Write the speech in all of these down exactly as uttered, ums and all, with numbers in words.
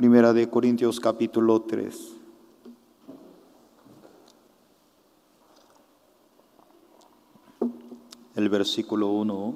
Primera de Corintios capítulo tres. El versículo uno.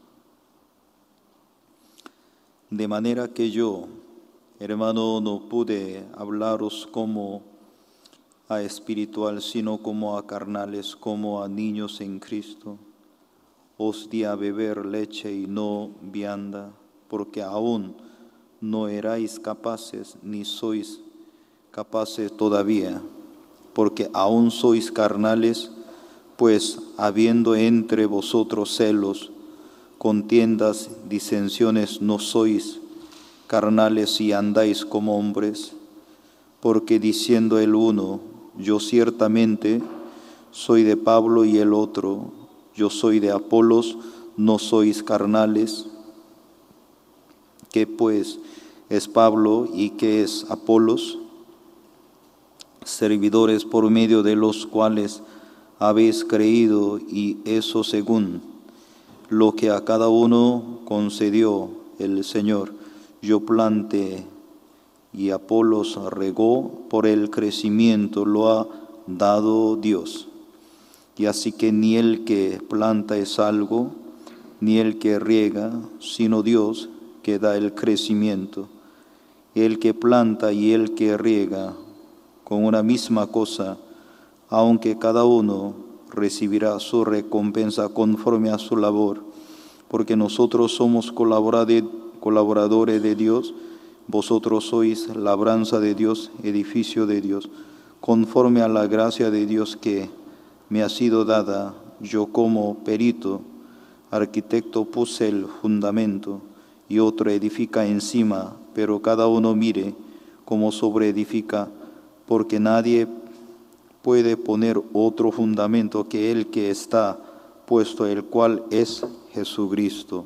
De manera que yo, hermano, no pude hablaros como a espiritual, sino como a carnales, como a niños en Cristo. Os di a beber leche y no vianda, porque aún no erais capaces, ni sois capaces todavía, porque aún sois carnales, pues habiendo entre vosotros celos, contiendas, disensiones, no sois carnales y andáis como hombres, porque diciendo el uno, yo ciertamente soy de Pablo, y el otro, yo soy de Apolos, no sois carnales. ¿Qué pues es Pablo y qué es Apolos? Servidores por medio de los cuales habéis creído, y eso según lo que a cada uno concedió el Señor. Yo planté y Apolos regó, por el crecimiento lo ha dado Dios. Y así que ni el que planta es algo, ni el que riega, sino Dios que da el crecimiento. El que planta y el que riega con una misma cosa, aunque cada uno recibirá su recompensa conforme a su labor, porque nosotros somos colaboradores de Dios, vosotros sois labranza de Dios, edificio de Dios, conforme a la gracia de Dios que me ha sido dada. Yo como perito, arquitecto, puse el fundamento, y otro edifica encima, pero cada uno mire cómo sobreedifica, porque nadie puede poner otro fundamento que el que está puesto, el cual es Jesucristo.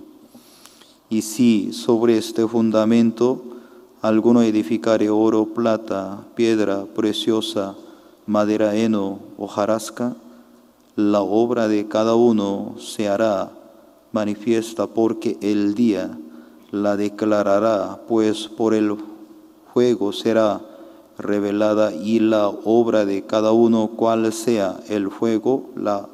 Y si sobre este fundamento alguno edificare oro, plata, piedra preciosa, madera, heno, hojarasca, la obra de cada uno se hará manifiesta, porque el día la declarará, pues por el fuego será revelada, y la obra de cada uno, cual sea el fuego, la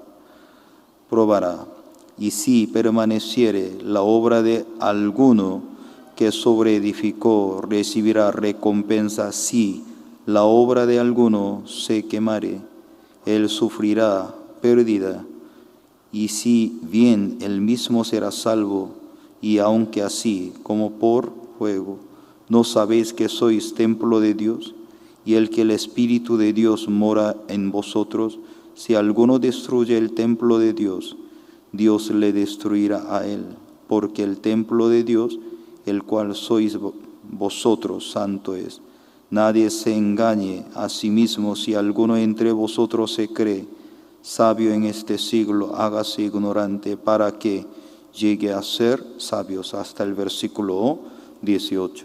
probará. Y si permaneciere la obra de alguno que sobreedificó, recibirá recompensa. Si la obra de alguno se quemare, él sufrirá pérdida, y si bien él mismo será salvo, y aunque así como por fuego. ¿No sabéis que sois templo de Dios, y el que el Espíritu de Dios mora en vosotros? Si alguno destruye el templo de Dios, Dios le destruirá a él, porque el templo de Dios, el cual sois vosotros, santo es. Nadie se engañe a sí mismo. Si alguno entre vosotros se cree sabio en este siglo, hágase ignorante para que llegue a ser sabios. Hasta el versículo dieciocho.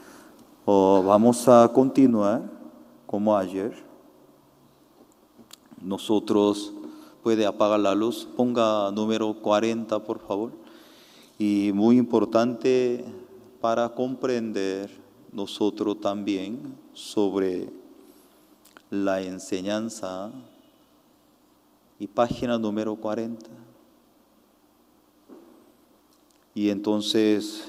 Oh, vamos a continuar como ayer. Nosotros, puede apagar la luz, ponga número cuarenta por favor. Y muy importante para comprender nosotros también sobre la enseñanza, y página número cuarenta. Y entonces,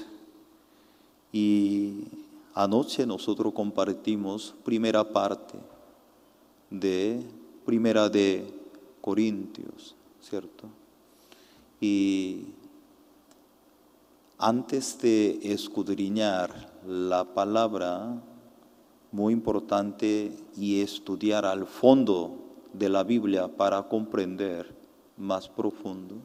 y anoche nosotros compartimos primera parte de Primera de Corintios, ¿cierto? Y antes de escudriñar la palabra, muy importante, y estudiar al fondo de la Biblia para comprender más profundo.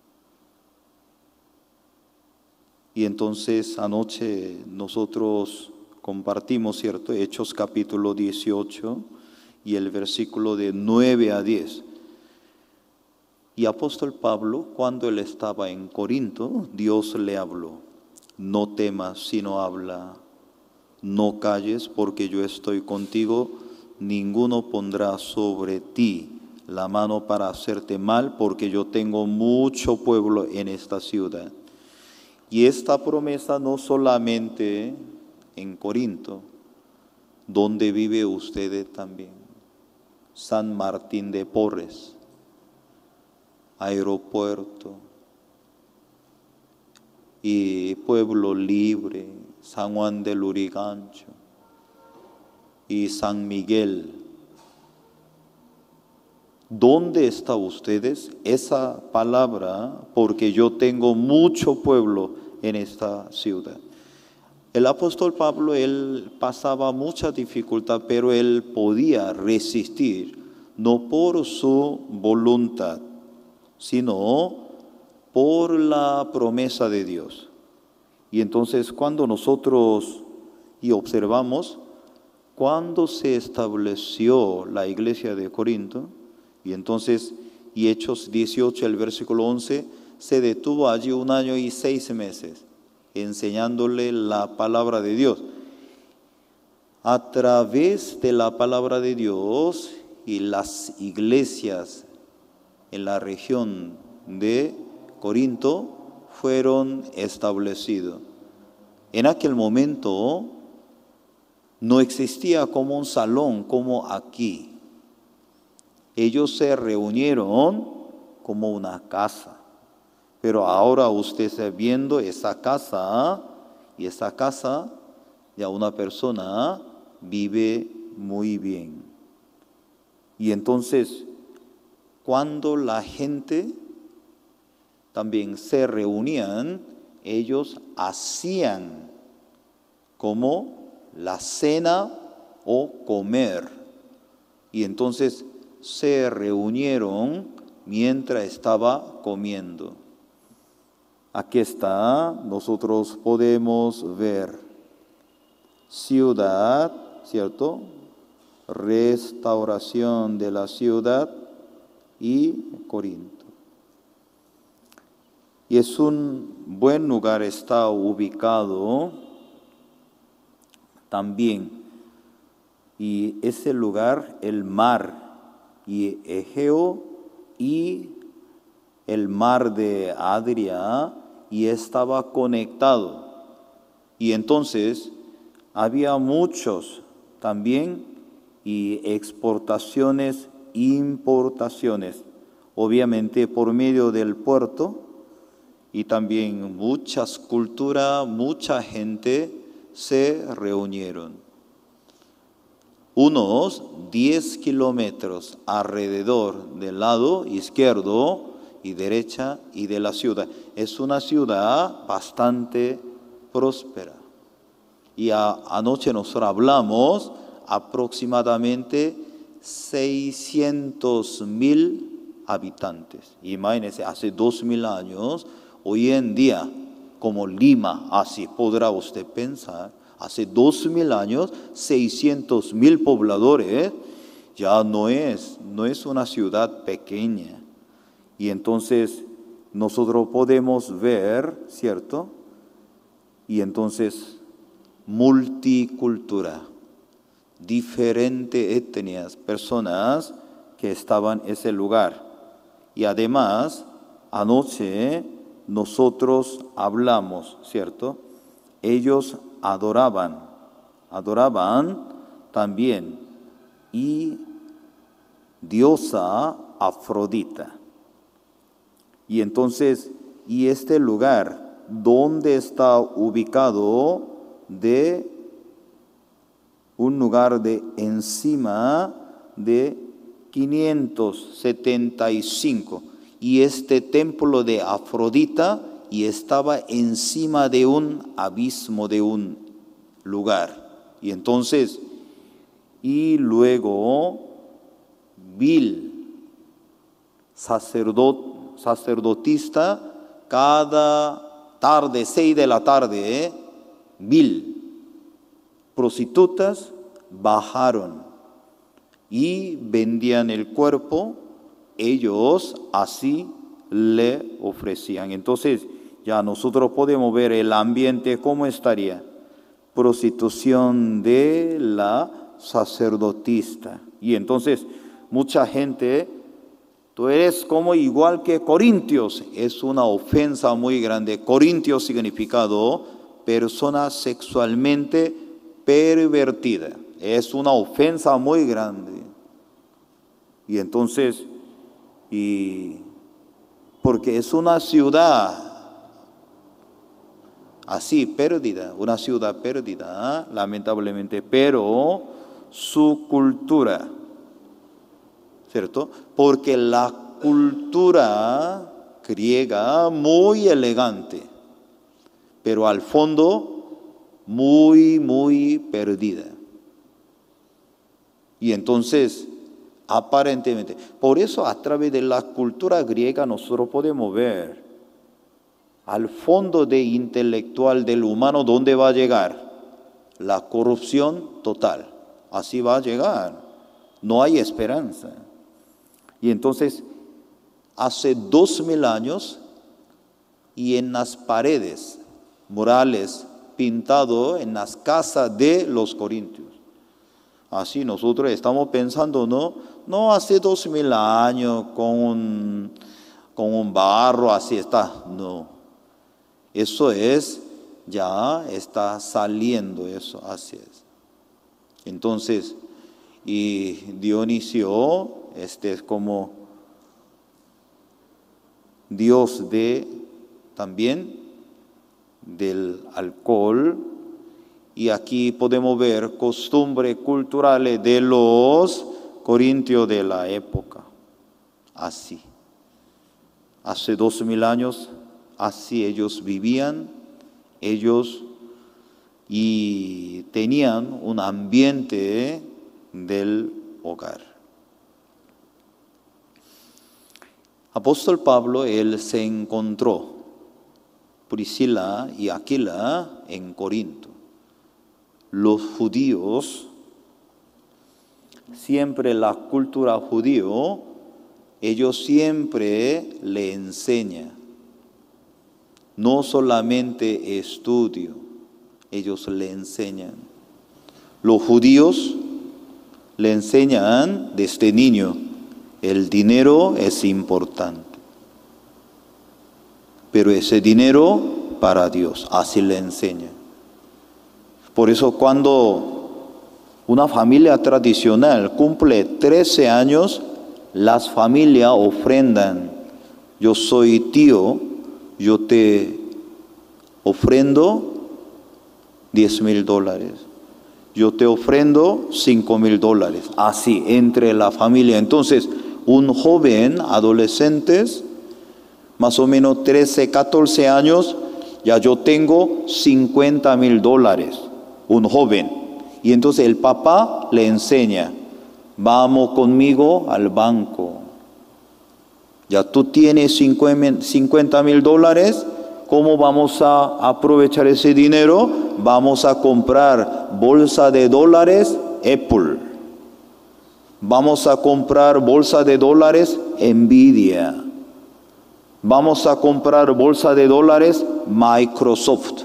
Y entonces anoche nosotros compartimos, ¿cierto?, Hechos capítulo dieciocho y el versículo de nueve a diez. Y apóstol Pablo, cuando él estaba en Corinto, Dios le habló: no temas, sino habla, no calles, porque yo estoy contigo, ninguno pondrá sobre ti la mano para hacerte mal, porque yo tengo mucho pueblo en esta ciudad. Y esta promesa no solamente en Corinto, donde vive usted también. San Martín de Porres, Aeropuerto y Pueblo Libre, San Juan de Lurigancho y San Miguel. ¿Dónde están ustedes? Esa palabra, porque yo tengo mucho pueblo en esta ciudad. El apóstol Pablo, él pasaba mucha dificultad, pero él podía resistir, no por su voluntad, sino por la promesa de Dios. Y entonces cuando nosotros y observamos, cuando se estableció la iglesia de Corinto, y entonces, y Hechos dieciocho, el versículo once, se detuvo allí un año y seis meses, enseñándole la palabra de Dios. A través de la palabra de Dios y las iglesias en la región de Corinto fueron establecidos. En aquel momento no existía como un salón como aquí. Ellos se reunieron como una casa. Pero ahora usted está viendo esa casa, y esa casa ya una persona vive muy bien. Y entonces, cuando la gente también se reunían, ellos hacían como la cena o comer. Y entonces se reunieron mientras estaba comiendo. Aquí está, nosotros podemos ver ciudad, ¿cierto? Restauración de la ciudad y Corinto. Y es un buen lugar, está ubicado también. Y ese lugar, el mar y Egeo y el mar de Adria, y estaba conectado. Y entonces había muchos también y exportaciones, importaciones, obviamente por medio del puerto, y también muchas culturas, mucha gente se reunieron. Unos diez kilómetros alrededor del lado izquierdo y derecha y de la ciudad. Es una ciudad bastante próspera. Y a, anoche nosotros hablamos aproximadamente seiscientos mil habitantes. Imagínense, hace dos mil años, hoy en día, como Lima, así podrá usted pensar, hace dos mil años, seiscientos mil pobladores, ya no es, no es una ciudad pequeña. Y entonces nosotros podemos ver, ¿cierto? Y entonces multicultura, diferentes etnias, personas que estaban en ese lugar. Y además, anoche nosotros hablamos, ¿cierto? Ellos adoraban, adoraban también y diosa Afrodita. Y entonces, y este lugar, ¿dónde está ubicado? De un lugar de encima de quinientos setenta y cinco. Y este templo de Afrodita, y estaba encima de un abismo, de un lugar. Y entonces, y luego, Vil, sacerdote, sacerdotista, cada tarde, seis de la tarde, ¿eh? Vil, prostitutas, bajaron y vendían el cuerpo, ellos así le ofrecían. Entonces, ya nosotros podemos ver el ambiente, ¿cómo estaría? Prostitución de la sacerdotista. Y entonces, mucha gente, tú eres como igual que Corintios. Es una ofensa muy grande. Corintios significado persona sexualmente pervertida. es una ofensa muy grande. Y entonces, y porque es una ciudad así, perdida, una ciudad perdida, ¿eh? Lamentablemente, pero su cultura, ¿cierto? Porque la cultura griega muy elegante, pero al fondo muy, muy perdida. Y entonces, aparentemente, por eso a través de la cultura griega nosotros podemos ver al fondo de intelectual del humano, ¿dónde va a llegar? La corrupción total. Así va a llegar. No hay esperanza. Y entonces, hace dos mil años, y en las paredes murales pintado en las casas de los corintios. Así nosotros estamos pensando, no, no hace dos mil años con un, con un barro, así está, no. Eso es, ya está saliendo eso, así es. Entonces, y Dionisio, este es como Dios de, también, del alcohol. Y aquí podemos ver costumbres culturales de los corintios de la época. Así. Hace dos mil años, así ellos vivían, ellos y tenían un ambiente del hogar. Apóstol Pablo, él se encontró Priscila y Aquila en Corinto. Los judíos, siempre la cultura judío, ellos siempre le enseñan, no solamente estudio, ellos le enseñan. Los judíos le enseñan desde niño, el dinero es importante, pero ese dinero para Dios, así le enseñan. Por eso cuando una familia tradicional cumple trece años, las familias ofrendan. Yo soy tío, yo te ofrendo diez mil dólares. Yo te ofrendo cinco mil dólares. Así, entre la familia. Entonces, un joven, adolescentes, más o menos trece, catorce años, ya yo tengo cincuenta mil dólares. Un joven. Y entonces el papá le enseña, vamos conmigo al banco. Ya tú tienes cincuenta mil dólares, ¿cómo vamos a aprovechar ese dinero? Vamos a comprar bolsa de dólares Apple. Vamos a comprar bolsa de dólares Nvidia. Vamos a comprar bolsa de dólares Microsoft.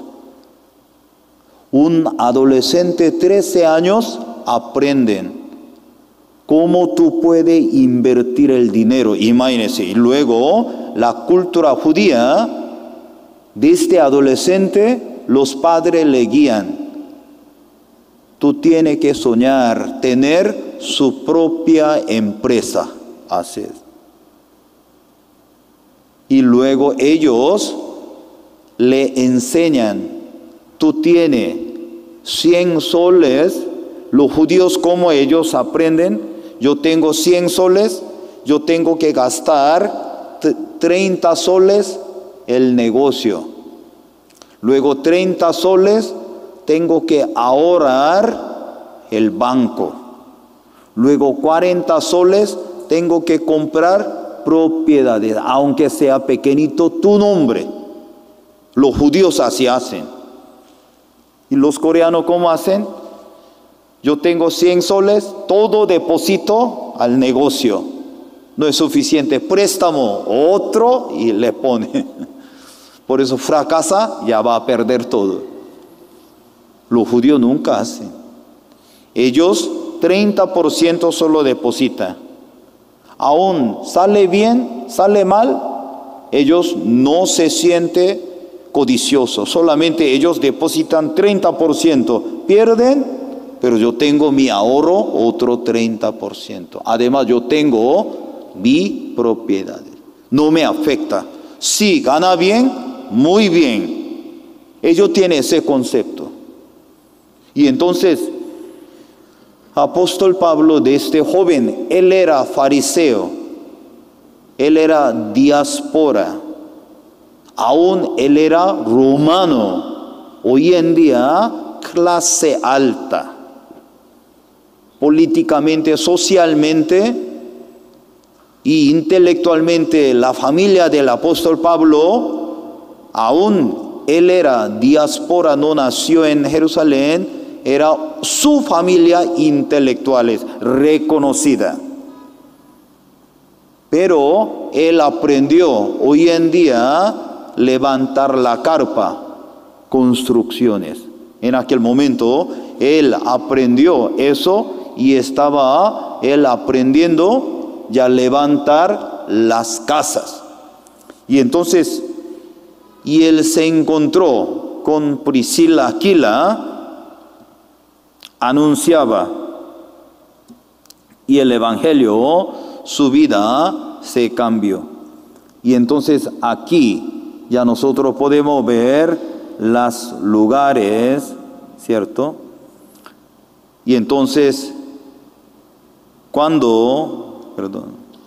Un adolescente de trece años aprenden cómo tú puedes invertir el dinero. Imagínense. Y luego la cultura judía, desde adolescente, los padres le guían. Tú tienes que soñar, tener su propia empresa. Así es. Y luego ellos le enseñan. Tú tienes cien soles, los judíos como ellos aprenden, yo tengo cien soles, yo tengo que gastar treinta soles el negocio. Luego treinta soles tengo que ahorrar el banco. Luego cuarenta soles tengo que comprar propiedades, aunque sea pequeñito tu nombre. Los judíos así hacen. ¿Y los coreanos cómo hacen? Yo tengo cien soles, todo deposito al negocio. No es suficiente, préstamo, otro y le pone. Por eso fracasa, ya va a perder todo. Los judíos nunca hacen. Ellos treinta por ciento solo depositan. Aún sale bien, sale mal, ellos no se sienten codiciosos, solamente ellos depositan treinta por ciento, pierden, pero yo tengo mi ahorro, otro treinta por ciento. Además, yo tengo mi propiedad. No me afecta. Si gana bien, muy bien. Ellos tienen ese concepto. Y entonces, apóstol Pablo, de este joven, él era fariseo, él era diáspora, aún él era romano, hoy en día clase alta, políticamente, socialmente y intelectualmente. La familia del apóstol Pablo, aún él era diáspora, no nació en Jerusalén, era su familia intelectuales reconocida. Pero él aprendió hoy en día levantar la carpa, construcciones. En aquel momento él aprendió eso y estaba él aprendiendo ya levantar las casas. Y entonces, y él se encontró con Priscila, Aquila, anunciaba y el evangelio, su vida se cambió. Y entonces aquí ya nosotros podemos ver los lugares, ¿cierto? Y entonces cuando, perdón,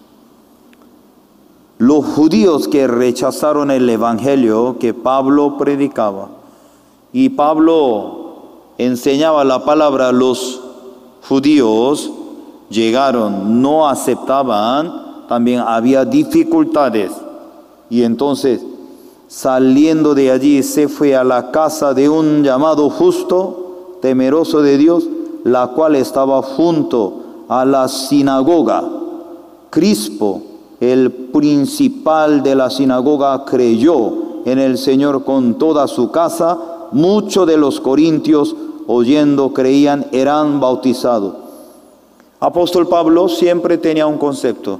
los judíos que rechazaron el evangelio que Pablo predicaba, y Pablo enseñaba la palabra, los judíos llegaron, no aceptaban, también había dificultades. Y entonces, saliendo de allí, se fue a la casa de un llamado justo, temeroso de Dios, la cual estaba junto a la sinagoga. Crispo, el principal de la sinagoga, creyó en el Señor con toda su casa. Muchos de los corintios, oyendo, creían, eran bautizados. Apóstol Pablo siempre tenía un concepto: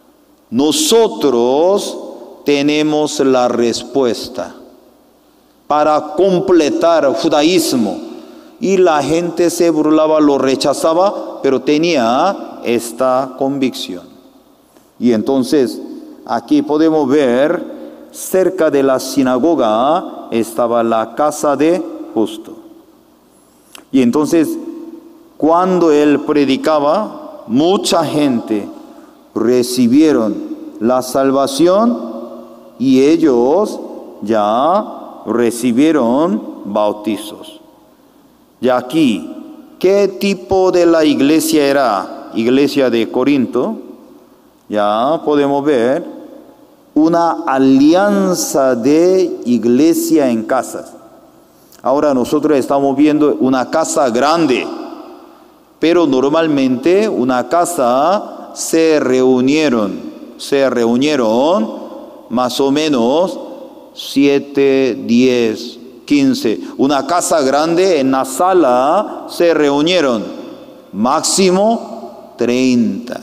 nosotros tenemos la respuesta para completar judaísmo. Y la gente se burlaba, lo rechazaba, pero tenía esta convicción. Y entonces aquí podemos ver, cerca de la sinagoga estaba la casa de justo. Y entonces, cuando él predicaba, mucha gente recibieron la salvación y ellos ya recibieron bautizos. Y aquí, ¿qué tipo de la iglesia era? Iglesia de Corinto. Ya podemos ver una alianza de iglesia en casas. Ahora nosotros estamos viendo una casa grande, pero normalmente una casa se reunieron, se reunieron más o menos siete, diez, quince. Una casa grande, en la sala se reunieron máximo treinta.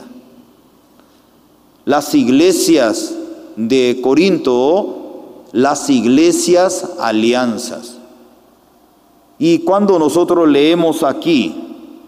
Las iglesias de Corinto, las iglesias alianzas. Y cuando nosotros leemos aquí,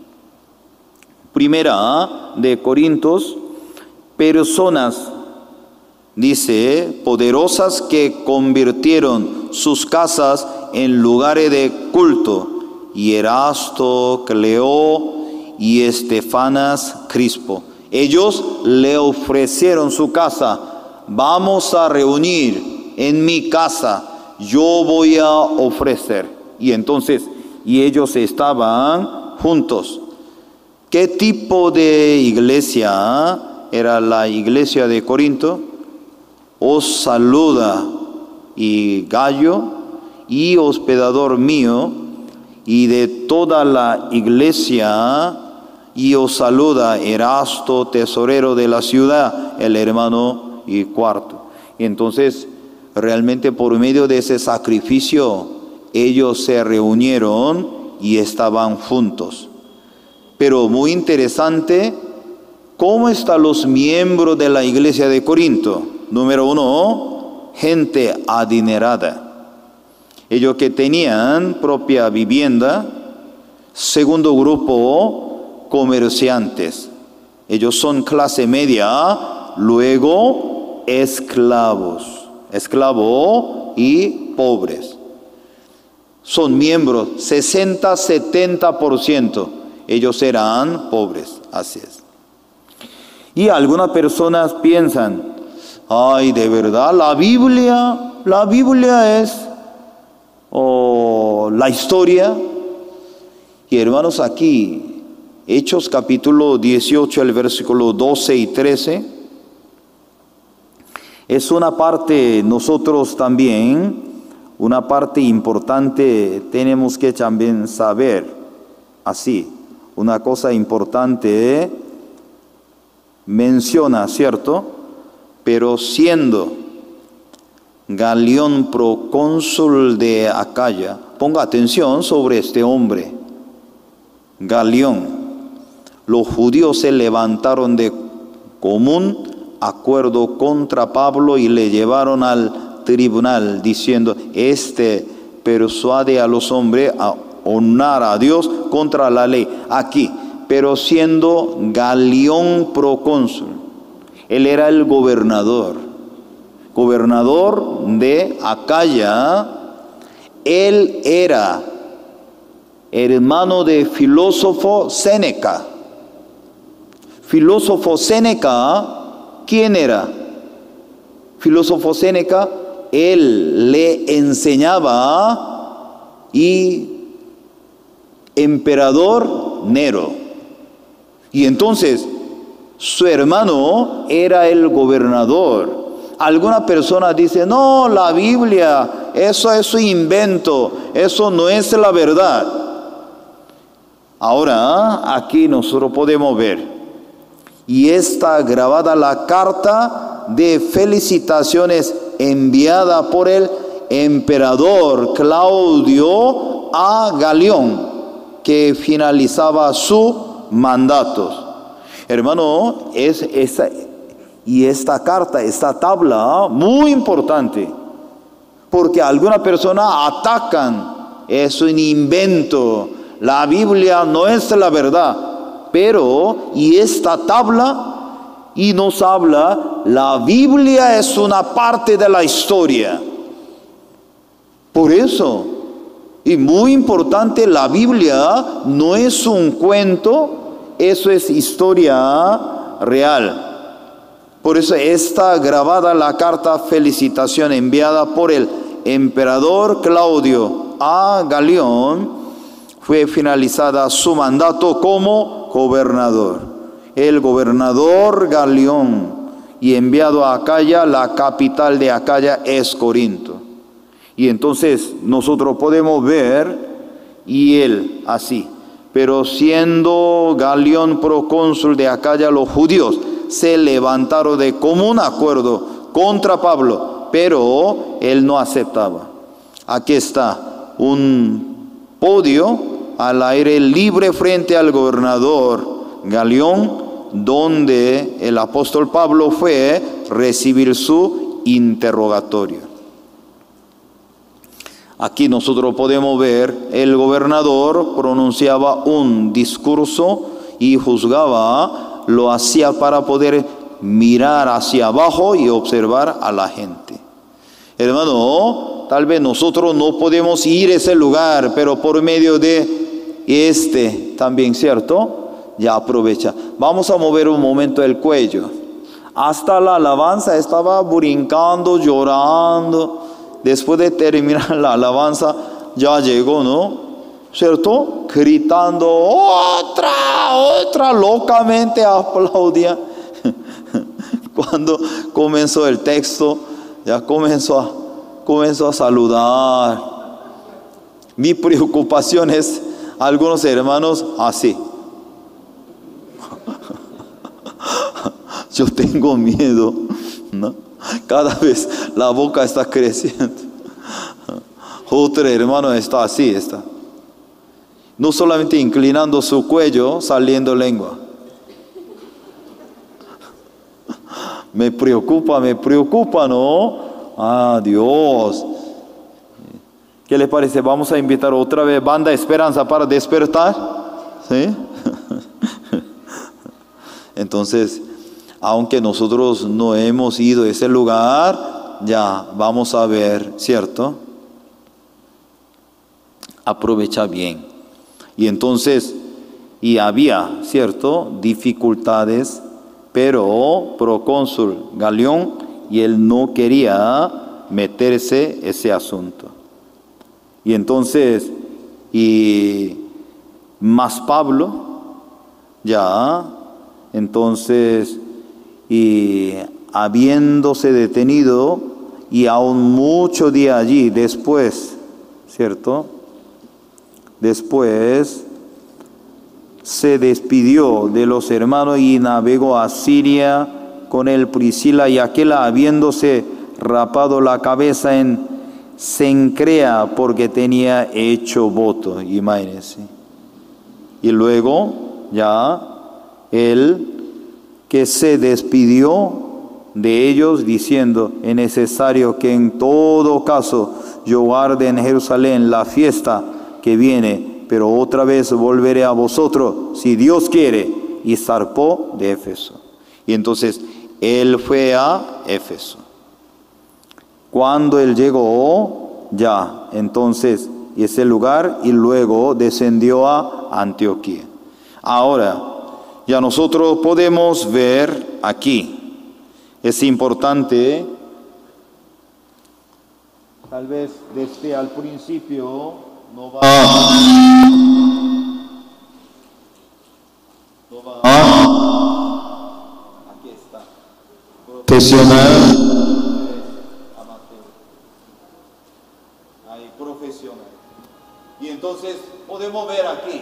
primera de Corintios, personas, dice, poderosas que convirtieron sus casas en lugares de culto, y Erasto, Cleo y Estefanas, Crispo. Ellos le ofrecieron su casa: vamos a reunir en mi casa, yo voy a ofrecer. Y entonces, y ellos estaban juntos. ¿Qué tipo de iglesia era la iglesia de Corinto? Os saluda y Gallo, y hospedador mío, y de toda la iglesia, y os saluda Erasto, tesorero de la ciudad, el hermano y cuarto. Y entonces, realmente por medio de ese sacrificio, ellos se reunieron y estaban juntos. Pero muy interesante, ¿cómo están los miembros de la iglesia de Corinto? Número uno, gente adinerada. Ellos que tenían propia vivienda, Segundo grupo, comerciantes. Ellos son clase media, luego esclavos, esclavo y pobres. Son miembros, sesenta a setenta por ciento. Ellos eran pobres, así es. Y algunas personas piensan, ay, de verdad, la Biblia, la Biblia es oh, la historia. Y hermanos, aquí, Hechos capítulo dieciocho, el versículo doce y trece, es una parte, nosotros también, una parte importante tenemos que también saber, así, una cosa importante menciona, ¿cierto? Pero siendo Galión procónsul de Acaya, ponga atención sobre este hombre, Galión. Los judíos se levantaron de común acuerdo contra Pablo y le llevaron al tribunal diciendo, este persuade a los hombres a honrar a Dios contra la ley. Aquí, pero siendo Galión procónsul, él era el gobernador, gobernador de Acaya, él era hermano de filósofo Séneca. Filósofo Séneca, ¿quién era? Filósofo Séneca, él le enseñaba y emperador Nero. Y entonces su hermano era el gobernador. Alguna persona dice, no, la Biblia, eso es un invento, eso no es la verdad. Ahora, aquí nosotros podemos ver. Y está grabada la carta de felicitaciones enviada por el emperador Claudio a Galión, que finalizaba su mandato. Hermano, es esa, y esta carta, esta tabla, muy importante, porque algunas personas atacan, es un invento, la Biblia no es la verdad. Pero, y esta tabla, y nos habla, la Biblia es una parte de la historia. Por eso, y muy importante, la Biblia no es un cuento, eso es historia real. Por eso está grabada la carta felicitación enviada por el emperador Claudio a Galión, fue finalizada su mandato como gobernador. El gobernador Galión y enviado a Acaya, la capital de Acaya es Corinto. Y entonces nosotros podemos ver, y él así, pero siendo Galión procónsul de Acaya, los judíos se levantaron de común acuerdo contra Pablo, pero él no aceptaba. Aquí está un podio al aire libre frente al gobernador Galión, donde el apóstol Pablo fue a recibir su interrogatorio. Aquí nosotros podemos ver, el gobernador pronunciaba un discurso y juzgaba, lo hacía para poder mirar hacia abajo y observar a la gente. Hermano, tal vez nosotros no podemos ir a ese lugar, pero por medio de este también, ¿cierto? Ya aprovecha. Vamos a mover un momento el cuello. Hasta la alabanza estaba brincando, llorando. Después de terminar la alabanza, ya llegó, ¿no? ¿Cierto? Gritando, otra, otra, locamente aplaudía. Cuando comenzó el texto, ya comenzó a, comenzó a saludar. Mi preocupación es algunos hermanos así. Yo tengo miedo, ¿no? Cada vez la boca está creciendo. Otro hermano está así, está. No solamente inclinando su cuello, saliendo lengua. Me preocupa, me preocupa, ¿no? Ah, Dios. ¿Qué les parece? Vamos a invitar otra vez Banda Esperanza para despertar. ¿Sí? Entonces, aunque nosotros no hemos ido a ese lugar, ya vamos a ver, ¿cierto? Aprovecha bien. Y entonces, y había, ¿cierto? Dificultades, pero procónsul Galión, y él no quería meterse ese asunto. Y entonces, y más Pablo, ya, entonces, y habiéndose detenido, y aún mucho día allí después, ¿cierto? Después se despidió de los hermanos y navegó a Siria con él Priscila y Aquila, habiéndose rapado la cabeza en Cencrea porque tenía hecho voto, imagínense. Y luego ya él que se despidió de ellos diciendo: es necesario que en todo caso yo guarde en Jerusalén la fiesta que viene, pero otra vez volveré a vosotros si Dios quiere. Y zarpó de Éfeso. Y entonces él fue a Éfeso. Cuando él llegó, ya, entonces, ese lugar, y luego descendió a Antioquía. Ahora, ya nosotros podemos ver aquí, es importante, tal vez desde al principio, no va, no va, aquí está, profesional. Profesional. Y entonces podemos ver aquí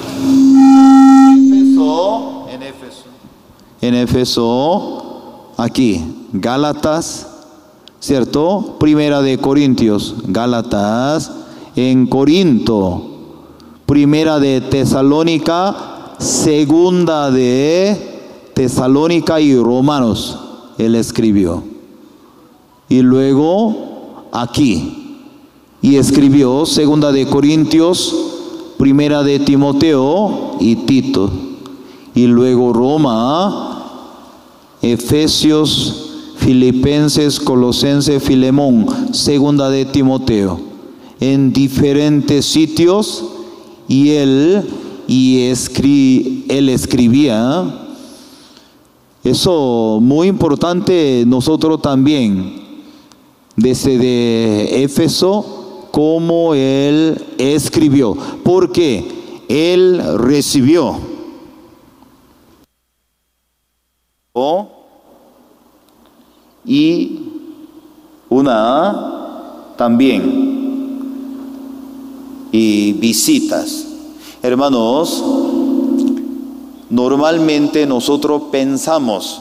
Éfeso, en Éfeso, en Éfeso, aquí Gálatas, ¿cierto? Primera de Corintios, Gálatas, en Corinto, primera de Tesalónica, segunda de Tesalónica y Romanos, él escribió. Y luego aquí. Y escribió segunda de Corintios, primera de Timoteo y Tito. Y luego Roma, Efesios, Filipenses, Colosenses, Filemón, segunda de Timoteo. En diferentes sitios, y él, y escri, él escribía. Eso muy importante, nosotros también, desde de Éfeso, como él escribió, porque él recibió y una también y visitas. Hermanos, normalmente nosotros pensamos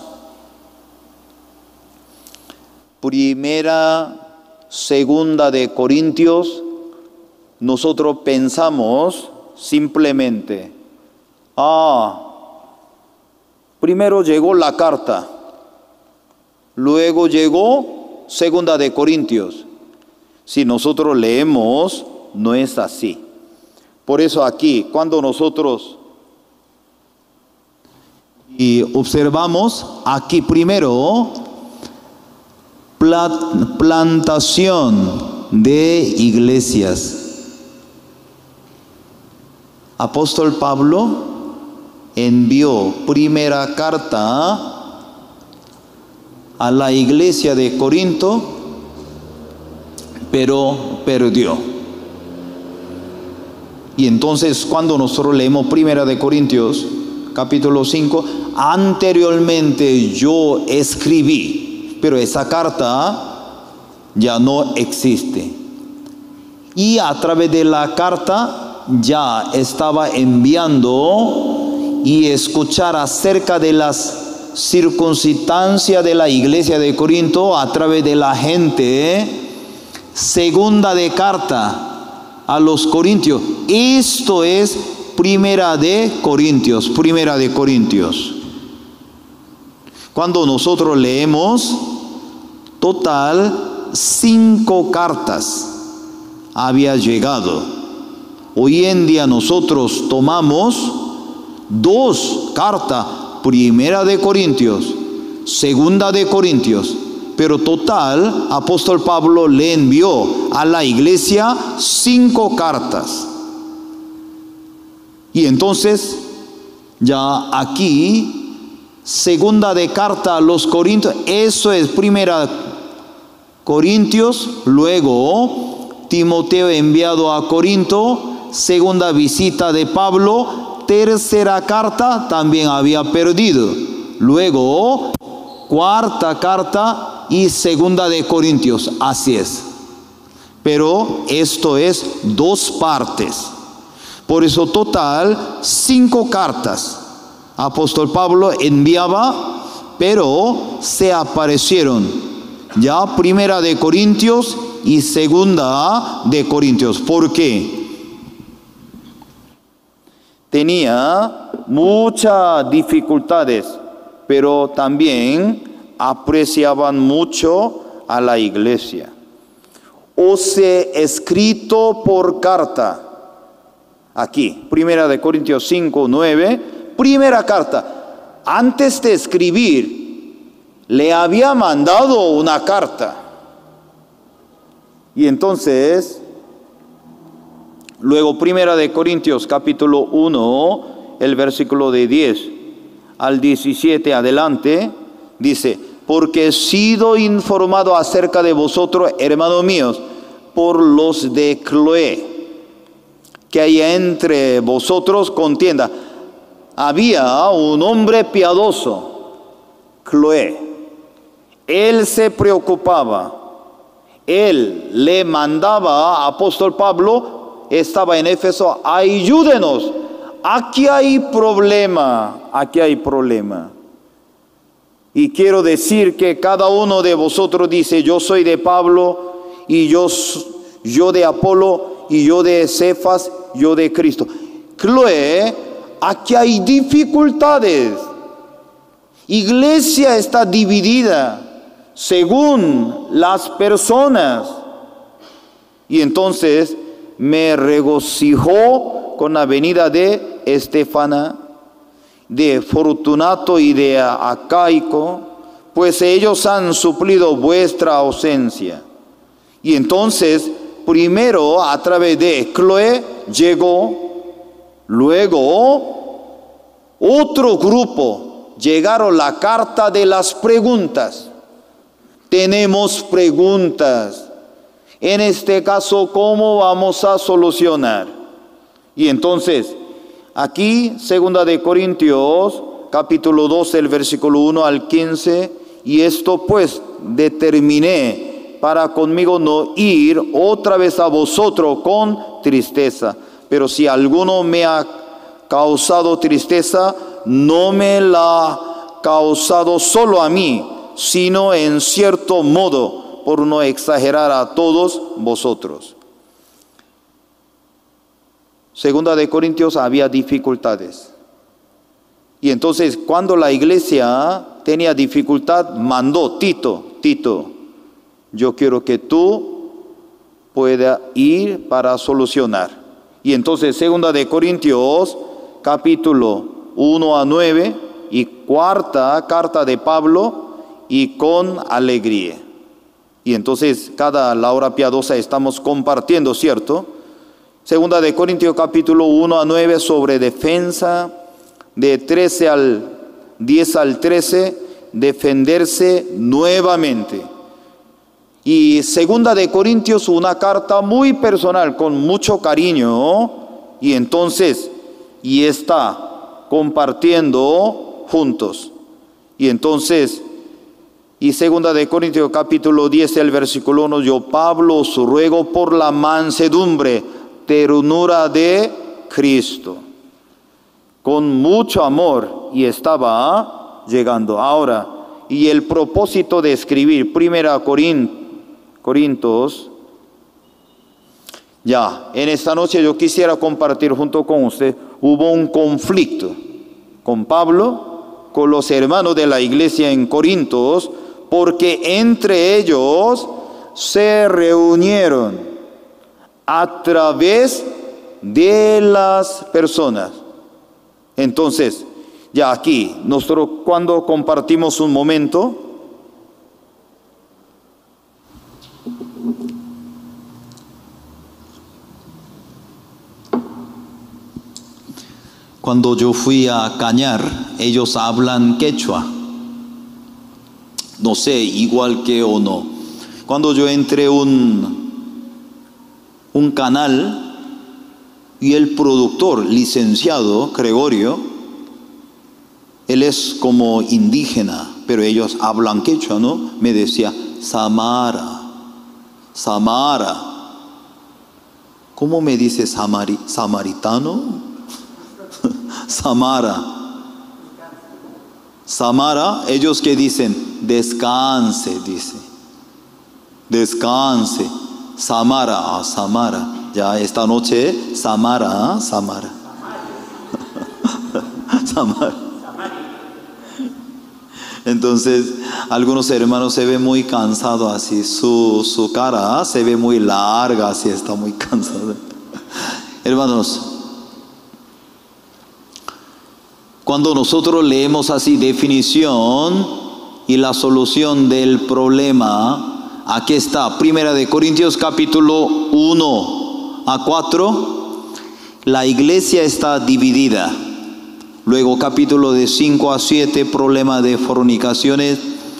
primera Segunda de Corintios, nosotros pensamos simplemente, ah, primero llegó la carta, luego llegó Segunda de Corintios. Si nosotros leemos, no es así. Por eso aquí, cuando nosotros y observamos aquí primero, plantación de iglesias. Apóstol Pablo envió primera carta a la iglesia de Corinto, pero perdió. Y entonces cuando nosotros leemos primera de Corintios, capítulo cinco, anteriormente yo escribí, pero esa carta ya no existe. Y a través de la carta ya estaba enviando y escuchar acerca de las circunstancias de la iglesia de Corinto a través de la gente. Segunda de carta a los Corintios. Esto es primera de Corintios, primera de Corintios. Cuando nosotros leemos, total cinco cartas había llegado. Hoy en día nosotros tomamos dos cartas, primera de Corintios, segunda de Corintios, pero total, apóstol Pablo le envió a la iglesia cinco cartas. Y entonces, ya aquí, segunda de carta a los Corintios, eso es primera Corintios, luego Timoteo enviado a Corinto, segunda visita de Pablo, tercera carta también había perdido, luego cuarta carta y segunda de Corintios, así es. Pero esto es dos partes. Por eso total, cinco cartas. Apóstol Pablo enviaba, pero se aparecieron ya primera de Corintios y segunda de Corintios. ¿Por qué? Tenía muchas dificultades, pero también apreciaban mucho a la iglesia. Os he escrito por carta. Aquí, primera de Corintios cinco, nueve, primera carta. Antes de escribir, le había mandado una carta. Y entonces, luego primera de Corintios capítulo uno, el versículo de diez al diecisiete adelante, dice: porque he sido informado acerca de vosotros, hermanos míos, por los de Cloé, que hay entre vosotros contienda. Había un hombre piadoso, Cloé. Él se preocupaba. Él le mandaba a apóstol Pablo, estaba en Éfeso: ayúdenos, aquí hay problema, aquí hay problema. Y quiero decir que cada uno de vosotros dice: yo soy de Pablo, y yo, yo de Apolo, y yo de Cefas, yo de Cristo. Cloé, aquí hay dificultades. Iglesia está dividida según las personas. Y entonces me regocijó con la venida de Estefana, de Fortunato y de Acaico, pues ellos han suplido vuestra ausencia. Y entonces, primero a través de Cloé llegó, luego otro grupo, llegaron la carta de las preguntas. Tenemos preguntas. En este caso, ¿cómo vamos a solucionar? Y entonces, aquí, segunda de Corintios, capítulo doce, el versículo uno al quince, y esto pues determiné para conmigo no ir otra vez a vosotros con tristeza. Pero si alguno me ha causado tristeza, no me la ha causado solo a mí, sino en cierto modo, por no exagerar, a todos vosotros. Segunda de Corintios había dificultades. Y entonces cuando la iglesia tenía dificultad, mandó Tito, Tito, yo quiero que tú puedas ir para solucionar. Y entonces segunda de Corintios, capítulo uno a nueve, y cuarta carta de Pablo, y con alegría. Y entonces cada la hora piadosa estamos compartiendo, ¿cierto? Segunda de Corintios capítulo uno a nueve sobre defensa, de trece al diez al trece, defenderse nuevamente. Y segunda de Corintios, una carta muy personal, con mucho cariño, y entonces, y está compartiendo juntos. Y entonces, y segunda de Corintios capítulo diez, el versículo uno, yo Pablo os ruego por la mansedumbre, ternura de Cristo, con mucho amor, y estaba llegando. Ahora, y el propósito de escribir primera Corintios, ya, en esta noche yo quisiera compartir junto con usted, hubo un conflicto con Pablo, con los hermanos de la iglesia en Corintios, porque entre ellos se reunieron a través de las personas. Entonces, ya aquí, nosotros cuando compartimos un momento, cuando yo fui a Cañar, ellos hablan quechua. No sé, igual que o no. Cuando yo entré un, un canal y el productor, licenciado Gregorio, él es como indígena, pero ellos hablan quechua, ¿no? Me decía, Samara, Samara. ¿Cómo me dice samari, samaritano? Samara. Samara, ellos que dicen, descanse, dice. Descanse. Samara, ah, Samara. Ya esta noche, Samara, ah, Samara. Samara. Entonces, algunos hermanos se ven muy cansados así. Su, su cara ah, se ve muy larga, así está muy cansada. Hermanos, cuando nosotros leemos así definición y la solución del problema, aquí está, Primera de Corintios capítulo uno a cuatro, la iglesia está dividida. Luego capítulo de cinco a siete, problema de fornicaciones,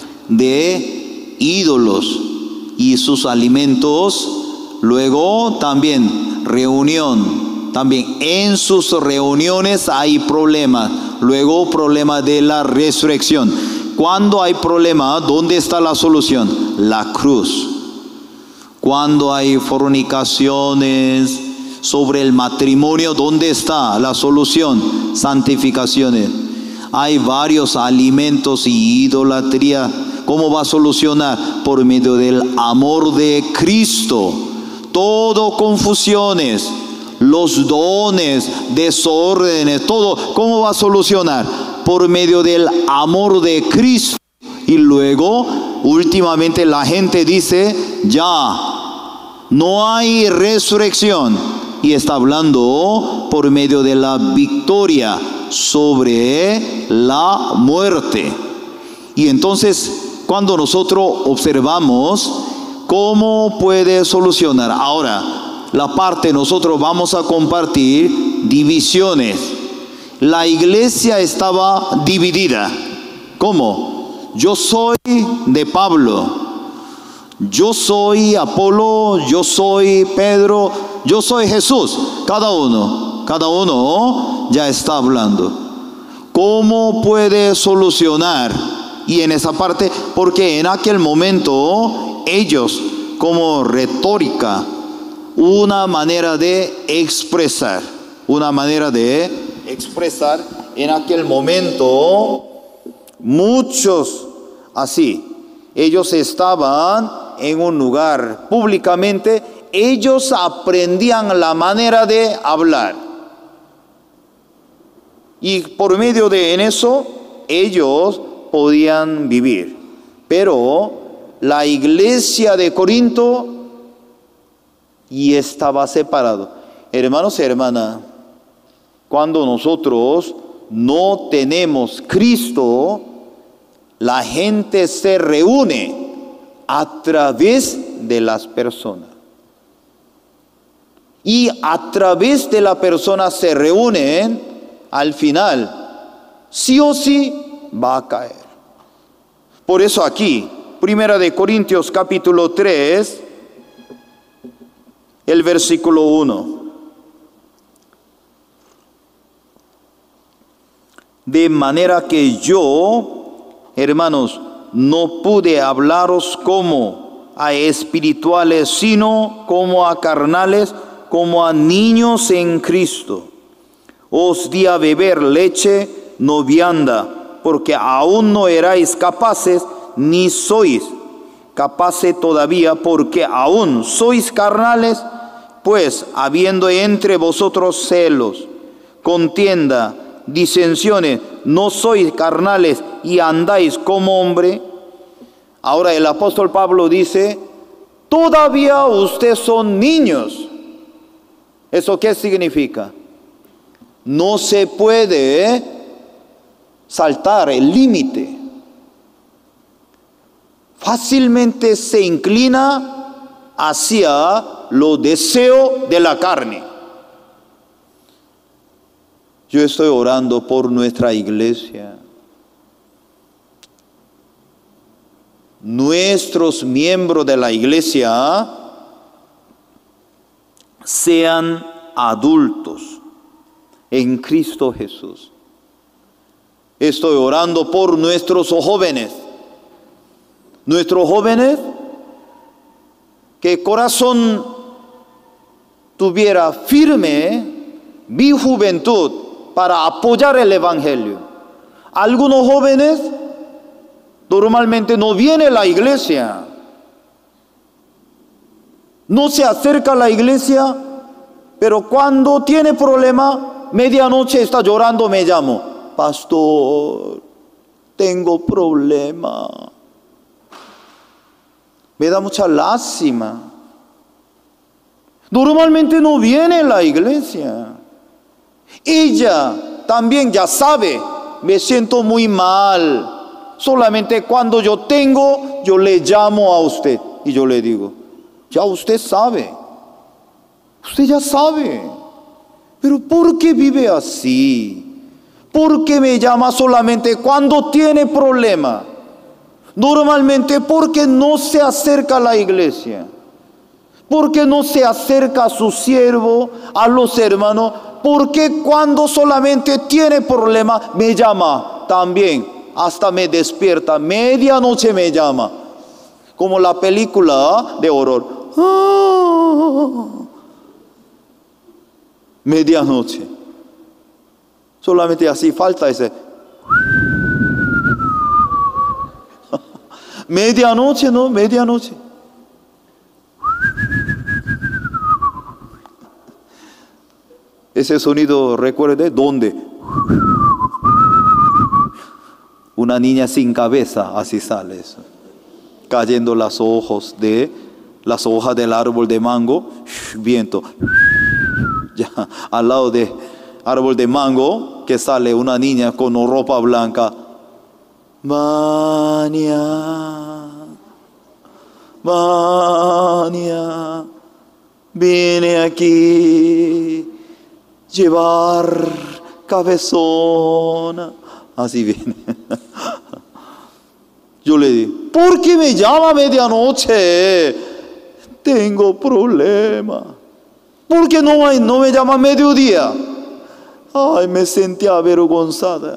de ídolos y sus alimentos. Luego también reunión, también en sus reuniones hay problemas. Luego problema de la resurrección. Cuando hay problema, ¿dónde está la solución? La cruz. Cuando hay fornicaciones sobre el matrimonio, ¿dónde está la solución? Santificaciones. Hay varios alimentos y idolatría. ¿Cómo va a solucionar? Por medio del amor de Cristo. Todo confusiones, los dones, desórdenes, todo, ¿cómo va a solucionar? Por medio del amor de Cristo. Y luego, últimamente la gente dice, ya, no hay resurrección. Y está hablando por medio de la victoria sobre la muerte. Y entonces, cuando nosotros observamos, ¿cómo puede solucionar? Ahora, la parte nosotros vamos a compartir divisiones. La iglesia estaba dividida. ¿Cómo? Yo soy de Pablo, yo soy Apolo, yo soy Pedro, yo soy Jesús. Cada uno, cada uno ya está hablando. ¿Cómo puede solucionar? Y en esa parte, porque en aquel momento ellos como retórica, una manera de expresar, una manera de expresar en aquel momento, muchos así, ellos estaban en un lugar públicamente, ellos aprendían la manera de hablar. Y por medio de en eso, ellos podían vivir. Pero la iglesia de Corinto y estaba separado. Hermanos y hermanas, cuando nosotros no tenemos Cristo, la gente se reúne a través de las personas. Y a través de la persona se reúnen, al final, sí o sí va a caer. Por eso aquí, Primera de Corintios capítulo tres, el versículo uno. De manera que yo, hermanos, no pude hablaros como a espirituales, sino como a carnales, como a niños en Cristo. Os di a beber leche, no vianda, porque aún no erais capaces, ni sois capaces todavía, porque aún sois carnales. Pues habiendo entre vosotros celos, contienda, disensiones, no sois carnales y andáis como hombre. Ahora el apóstol Pablo dice, todavía ustedes son niños. ¿Eso qué significa? No se puede saltar el límite. Fácilmente se inclina hacia los deseos de la carne. Yo estoy orando por nuestra iglesia. Nuestros miembros de la iglesia sean adultos en Cristo Jesús. Estoy orando por nuestros jóvenes. Nuestros jóvenes, que corazón tuviera firme mi juventud para apoyar el Evangelio. Algunos jóvenes normalmente no vienen a la iglesia, no se acerca a la iglesia, pero cuando tiene problema, medianoche está llorando, me llamo, pastor, tengo problema. Me da mucha lástima. Normalmente no viene a la iglesia. Ella también ya sabe, me siento muy mal. Solamente cuando yo tengo, yo le llamo a usted y yo le digo, ya usted sabe, usted ya sabe, pero ¿por qué vive así? ¿Por qué me llama solamente cuando tiene problema? Normalmente porque no se acerca a la iglesia, porque no se acerca a su siervo, a los hermanos, porque cuando solamente tiene problema me llama también, hasta me despierta, medianoche me llama, como la película de horror. ¡Ah! Medianoche, solamente así falta ese. Medianoche, ¿no? Medianoche. Ese sonido, recuerde, ¿dónde? Una niña sin cabeza, así sale eso. Cayendo las hojas de las hojas del árbol de mango, viento. Ya, al lado de árbol de mango, que sale una niña con ropa blanca. Mania, Mania, viene aquí, llevar cabezona. Así viene. Yo le digo, ¿por qué me llama a medianoche? Tengo problema. ¿Por qué no, no me llama a mediodía? Ay, me sentía avergonzada.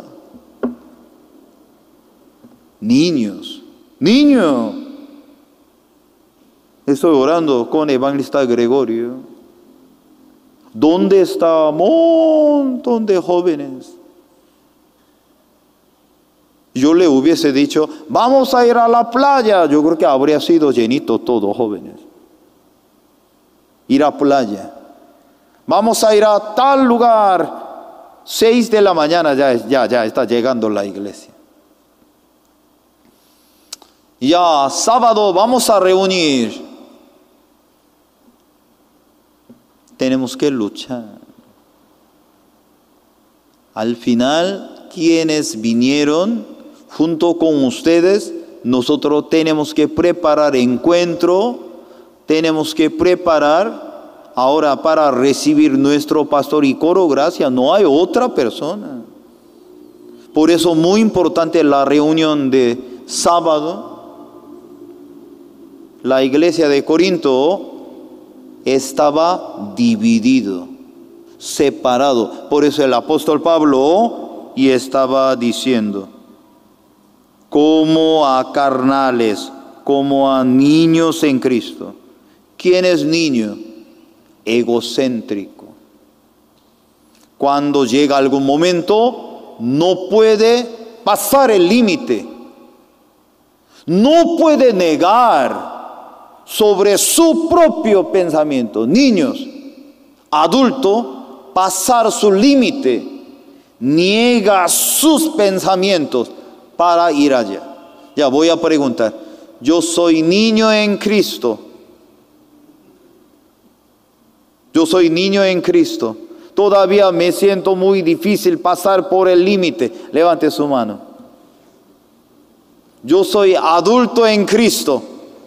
Niños, niños. Estoy orando con Evangelista Gregorio. ¿Dónde está un montón de jóvenes? Yo le hubiese dicho, vamos a ir a la playa. Yo creo que habría sido llenito todo, jóvenes. Ir a playa. Vamos a ir a tal lugar. Seis de la mañana ya, ya, ya está llegando la iglesia. Ya, sábado vamos a reunir. Tenemos que luchar. Al final, quienes vinieron junto con ustedes, nosotros tenemos que preparar encuentro, tenemos que preparar ahora para recibir nuestro pastor y coro gracia. No hay otra persona. Por eso muy importante la reunión de sábado. La iglesia de Corinto estaba dividido, separado. Por eso el apóstol Pablo y estaba diciendo, como a carnales, como a niños en Cristo. ¿Quién es niño? Egocéntrico. Cuando llega algún momento, no puede pasar el límite. No puede negar sobre su propio pensamiento. Niños, adultos, pasar su límite, niega sus pensamientos para ir allá. Ya voy a preguntar, yo soy niño en Cristo. Yo soy niño en Cristo. Todavía me siento muy difícil pasar por el límite. Levante su mano. Yo soy adulto en Cristo.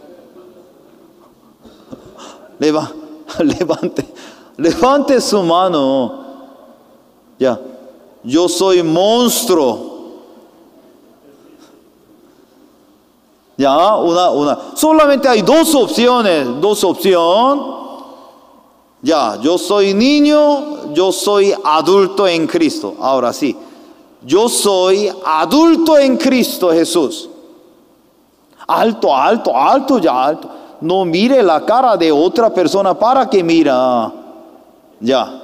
Leva, levante, levante su mano. Ya. Yo soy monstruo. Ya, una, una. Solamente hay dos opciones. Dos opciones. Ya, yo soy niño, yo soy adulto en Cristo. Ahora sí. Yo soy adulto en Cristo Jesús. Alto, alto, alto, ya alto. No mire la cara de otra persona para que mira. Ya.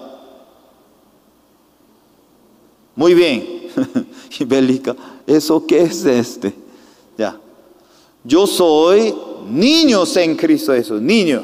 Muy bien. Y Bélica, ¿eso qué es este? Ya. Yo soy niños en Cristo Jesús. Niño.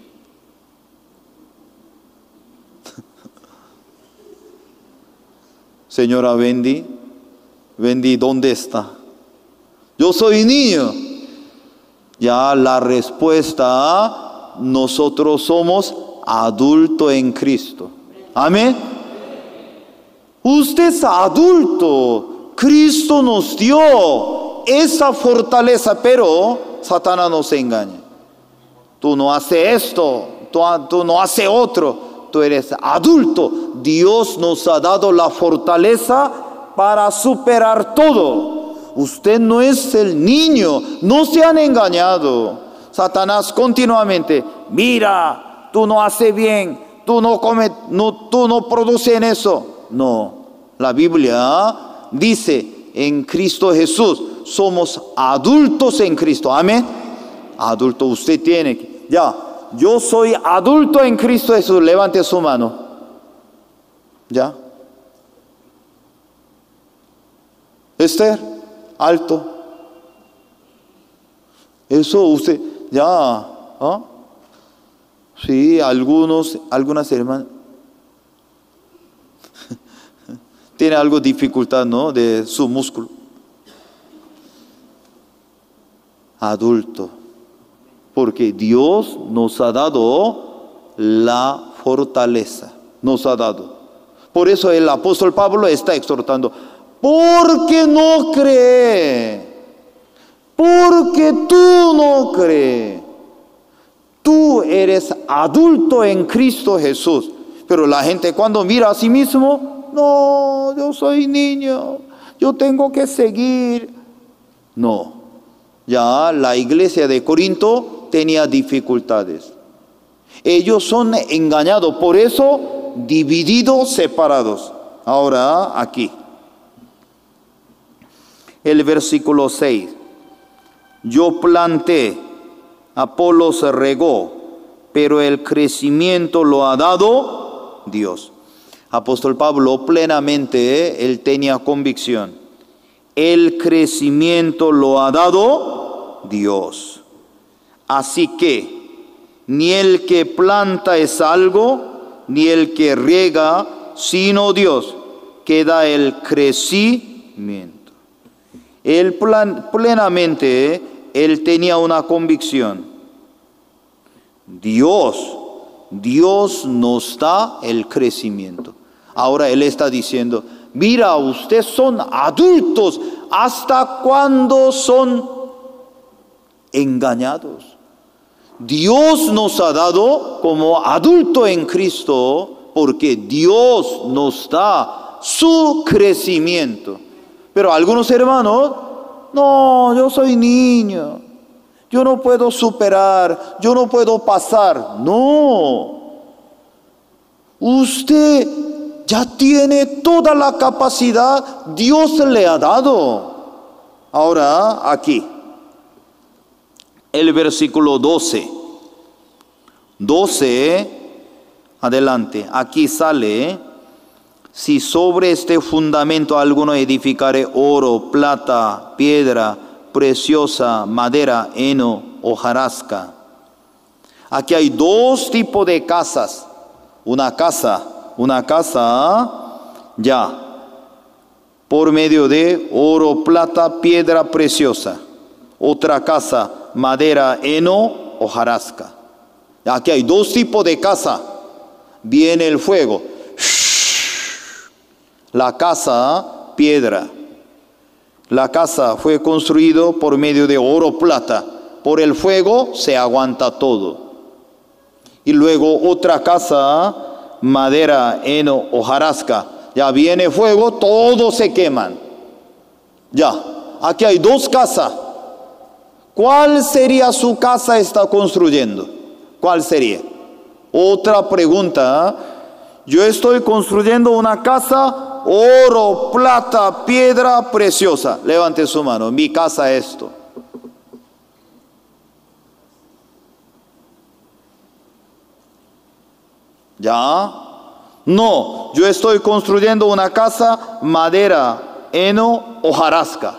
Señora Wendy, Wendy, ¿dónde está? Yo soy niño. Ya la respuesta, nosotros somos adultos en Cristo. Amén. Usted es adulto. Cristo nos dio esa fortaleza, pero Satanás nos engaña. Tú no haces esto, tú, tú no haces otro. Tú eres adulto. Dios nos ha dado la fortaleza para superar todo. Usted no es el niño. No se han engañado. Satanás continuamente, mira, tú no haces bien, tú no comes, no, tú no produces en eso. No, la Biblia dice en Cristo Jesús, somos adultos en Cristo. Amén. Adulto, usted tiene que, ya, yo soy adulto en Cristo Jesús. Levante su mano. Ya. Esther, alto. Eso usted, ya. ¿Ah? Sí, algunos, algunas hermanas. Tiene algo de dificultad, ¿no? De su músculo. Adulto. Porque Dios nos ha dado la fortaleza. Nos ha dado. Por eso el apóstol Pablo está exhortando. Porque no cree. Porque tú no crees. Tú eres adulto en Cristo Jesús. Pero la gente cuando mira a sí mismo, no, yo soy niño, yo tengo que seguir. No, ya la iglesia de Corinto tenía dificultades. Ellos son engañados, por eso divididos, separados. Ahora aquí, el versículo seis. Yo planté, Apolos regó, pero el crecimiento lo ha dado Dios. Apóstol Pablo plenamente, él tenía convicción. El crecimiento lo ha dado Dios. Así que ni el que planta es algo, ni el que riega, sino Dios, que da el crecimiento. Él plan, plenamente, él tenía una convicción. Dios, Dios nos da el crecimiento. Ahora él está diciendo, mira, ustedes son adultos, ¿hasta cuándo son engañados? Dios nos ha dado como adulto en Cristo, porque Dios nos da su crecimiento. Pero algunos hermanos, no, yo soy niño, yo no puedo superar, yo no puedo pasar. No, usted ya tiene toda la capacidad, Dios le ha dado. Ahora aquí, el versículo doce. doce, adelante, aquí sale, si sobre este fundamento alguno edificare oro, plata, piedra preciosa, madera, heno, hojarasca. Aquí hay dos tipos de casas. Una casa, una casa ya por medio de oro, plata, piedra preciosa. Otra casa, madera, heno, hojarasca. Aquí hay dos tipos de casa. viene el fuego. La casa, piedra. La casa fue construida por medio de oro, plata. Por el fuego se aguanta todo. Y luego otra casa, madera, heno, hojarasca. Ya viene fuego, todos se queman. Ya, aquí hay dos casas. ¿Cuál sería su casa está construyendo? ¿Cuál sería? Otra pregunta. Yo estoy construyendo una casa, oro, plata, piedra preciosa. Levante su mano. Mi casa es esto. ¿Ya? No, yo estoy construyendo una casa, madera, heno, hojarasca.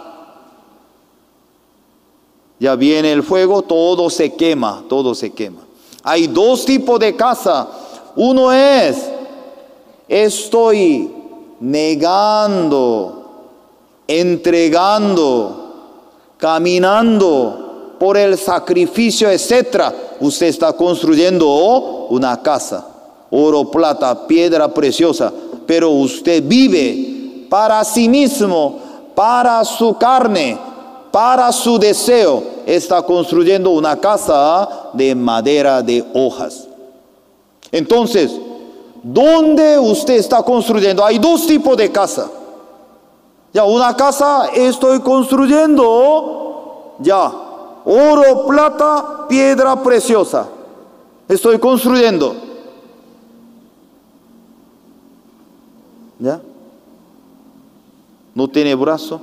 Ya viene el fuego, todo se quema, todo se quema. Hay dos tipos de casa. Uno es, estoy negando, entregando, caminando por el sacrificio, etcétera. Usted está construyendo una casa, oro, plata, piedra preciosa, pero usted vive para sí mismo, para su carne, para su deseo. Está construyendo una casa de madera, de hojas. Entonces, ¿dónde usted está construyendo? Hay dos tipos de casa. Ya, una casa estoy construyendo, ya, oro, plata, piedra preciosa. Estoy construyendo. ¿Ya? ¿No tiene brazo?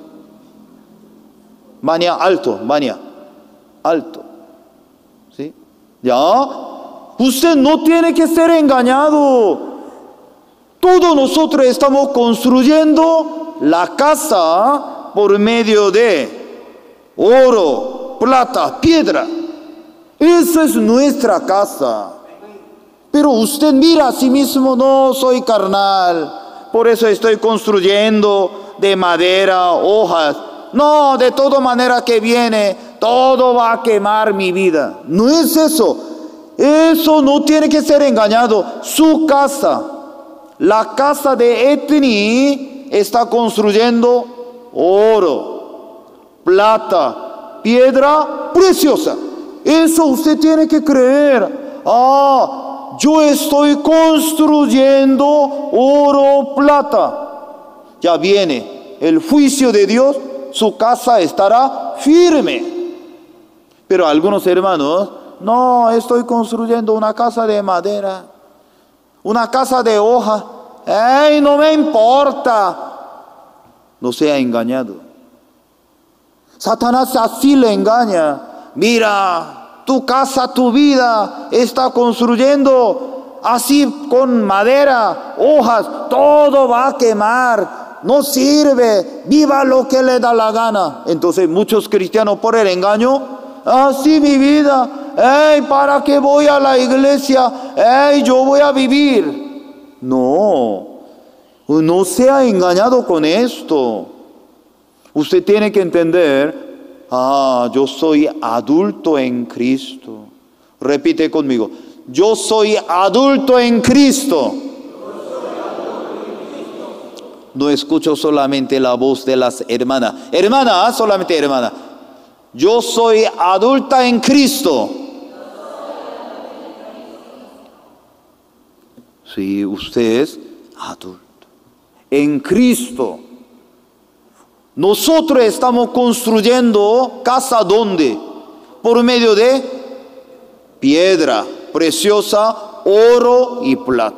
Mania alto, mania alto. ¿Sí? ¿Ya? Usted no tiene que ser engañado. Todos nosotros estamos construyendo la casa por medio de oro, plata, piedra. Esa es nuestra casa. Pero usted mira a sí mismo, no soy carnal. Por eso estoy construyendo de madera, hojas. No, de toda manera que viene, todo va a quemar mi vida. No es eso. Eso no tiene que ser engañado. Su casa, la casa de Etni, está construyendo oro, plata, piedra preciosa. Eso usted tiene que creer. Ah, yo estoy construyendo oro, plata. Ya viene el juicio de Dios, su casa estará firme. Pero algunos hermanos, no, estoy construyendo una casa de madera, una casa de hoja. ¡Ey, no me importa! No sea engañado. Satanás así le engaña. Mira, tu casa, tu vida está construyendo así con madera, hojas, todo va a quemar. No sirve, viva lo que le da la gana. Entonces muchos cristianos por el engaño, así mi vida, ey, ¿para qué voy a la iglesia? Ey, yo voy a vivir. No, no sea engañado con esto. Usted tiene que entender, ah, yo soy adulto en Cristo. Repite conmigo, yo soy adulto en Cristo. No escucho solamente la voz de las hermanas. Hermana, solamente hermana. Yo soy adulta en Cristo. Sí, usted es adulto en Cristo. Nosotros estamos construyendo casa ¿dónde? Por medio de piedra preciosa, oro y plata.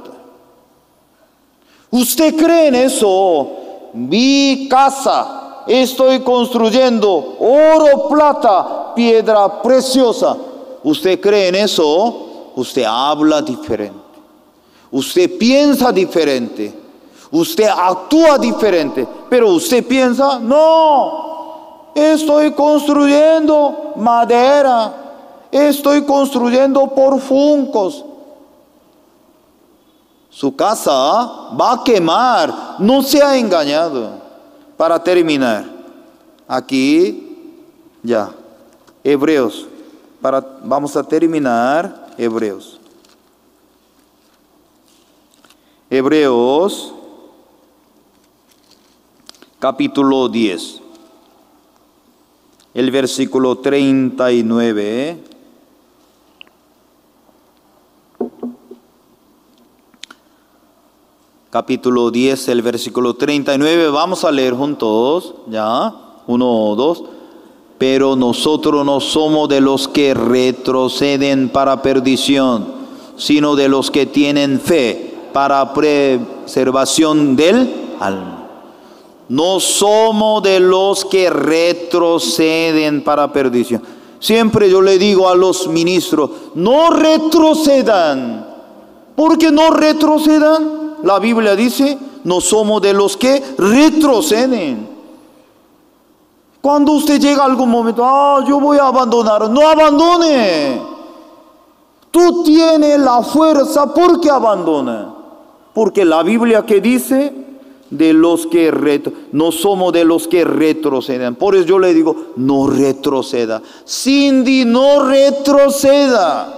¿Usted cree en eso? Mi casa estoy construyendo oro, plata, piedra preciosa. ¿Usted cree en eso? Usted habla diferente. Usted piensa diferente. Usted actúa diferente. Pero usted piensa, no, estoy construyendo madera. Estoy construyendo por funcos. Su casa va a quemar, no sea engañado. Para terminar, aquí, ya, Hebreos, para, vamos a terminar Hebreos. Hebreos capítulo diez, el versículo treinta y nueve. Capítulo diez, el versículo treinta y nueve. Vamos a leer juntos, ya, uno o dos. Pero nosotros no somos de los que retroceden para perdición, sino de los que tienen fe para preservación del alma. No somos de los que retroceden para perdición. Siempre yo le digo a los ministros, no retrocedan. ¿Por qué no retrocedan? La Biblia dice, no somos de los que retroceden. Cuando usted llega a algún momento, ah, yo voy a abandonar, no abandone. Tú tienes la fuerza, ¿por qué abandona? Porque la Biblia que dice, de los que retro, no somos de los que retroceden. Por eso yo le digo, no retroceda. Cindy, no retroceda.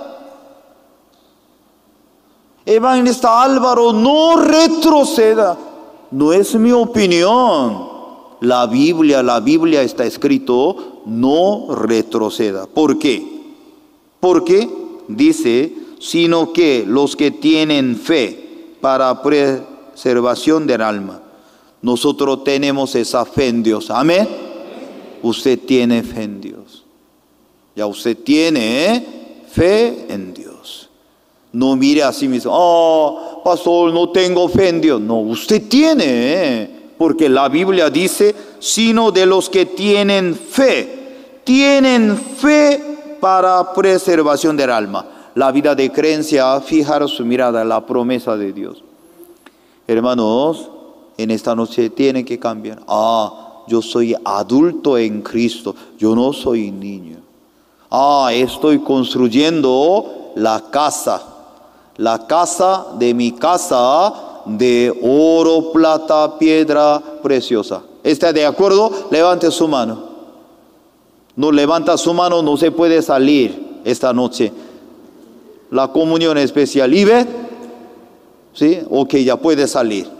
Evangelista Álvaro, no retroceda. No es mi opinión. La Biblia, la Biblia está escrito, no retroceda. ¿Por qué? Porque dice, sino que los que tienen fe para preservación del alma. Nosotros tenemos esa fe en Dios. Amén. Usted tiene fe en Dios. Ya usted tiene ¿eh? fe en Dios. No mire a sí mismo, oh, pastor, no tengo fe en Dios. No, usted tiene, ¿eh? Porque la Biblia dice, sino de los que tienen fe, tienen fe para preservación del alma. La vida de creencia, fijar su mirada en la promesa de Dios. Hermanos, en esta noche tiene que cambiar. Ah, yo soy adulto en Cristo, yo no soy niño. Ah, estoy construyendo la casa, la casa de mi casa, de oro, plata, piedra preciosa. ¿Está de acuerdo? Levante su mano. No levanta su mano, no se puede salir esta noche. La comunión especial. ¿Y ve? ¿Sí? Ok, ya puede salir.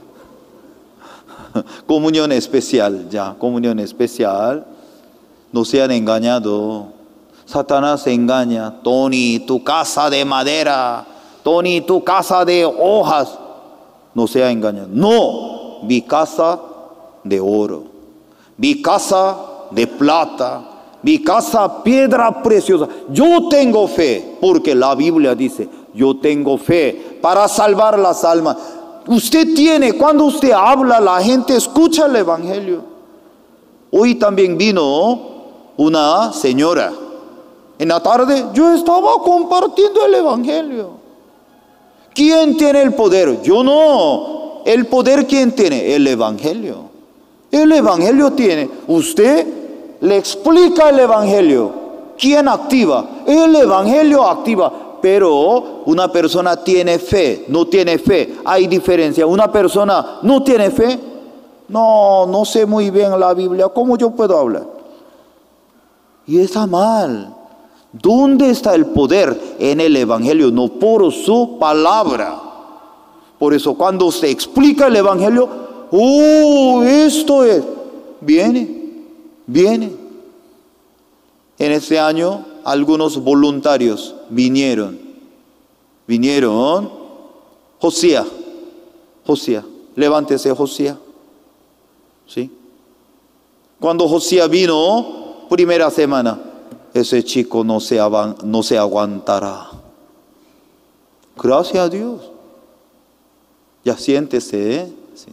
Comunión especial, ya, comunión especial. No sean engañados. Satanás se engaña. Tony, tu casa de madera. Tony, tu casa de hojas. No sea engañado. No, mi casa de oro, mi casa de plata, mi casa piedra preciosa. Yo tengo fe, porque la Biblia dice, yo tengo fe para salvar las almas. Usted tiene, cuando usted habla, la gente escucha el Evangelio. Hoy también vino una señora. En la tarde yo estaba compartiendo el Evangelio. ¿Quién tiene el poder? Yo no. ¿El poder quién tiene? El Evangelio. El Evangelio tiene. Usted le explica el Evangelio. ¿Quién activa? El Evangelio activa. Pero una persona tiene fe, no tiene fe. Hay diferencia. Una persona no tiene fe. No, no sé muy bien la Biblia. ¿Cómo yo puedo hablar? Y está mal. ¿Dónde está el poder? En el Evangelio, no por su palabra. Por eso cuando usted explica el Evangelio, ¡oh, esto es! Viene, viene. En este año algunos voluntarios vinieron. Vinieron. Josía, Josía, levántese Josía. ¿Sí? Cuando Josía vino, primera semana, ese chico no se, no se aguantará. Gracias a Dios. Ya siéntese, ¿eh? Sí.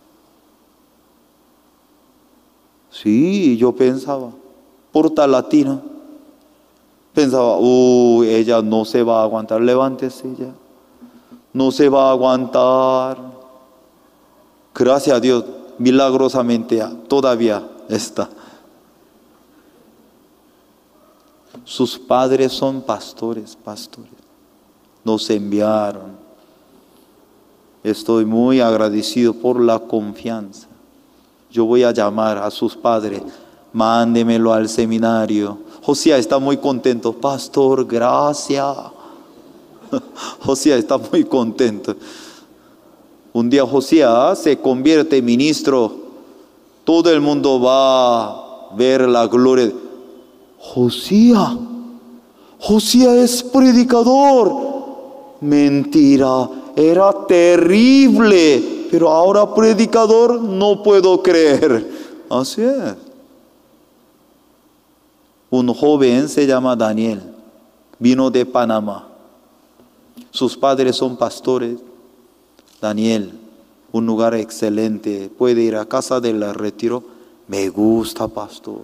Sí, yo pensaba, porta latino. Pensaba, uy, ella no se va a aguantar. Levántese ya. No se va a aguantar. Gracias a Dios, milagrosamente todavía está. Sus padres son pastores, pastores. Nos enviaron. Estoy muy agradecido por la confianza. Yo voy a llamar a sus padres. Mándemelo al seminario. José está muy contento. Pastor, gracias. José está muy contento. Un día Josías se convierte en ministro. Todo el mundo va a ver la gloria de Josías. Josías es predicador. Mentira, era terrible. Pero ahora predicador, no puedo creer. Así es. Un joven se llama Daniel. Vino de Panamá. Sus padres son pastores. Daniel, un lugar excelente. Puede ir a casa del retiro. Me gusta, pastor.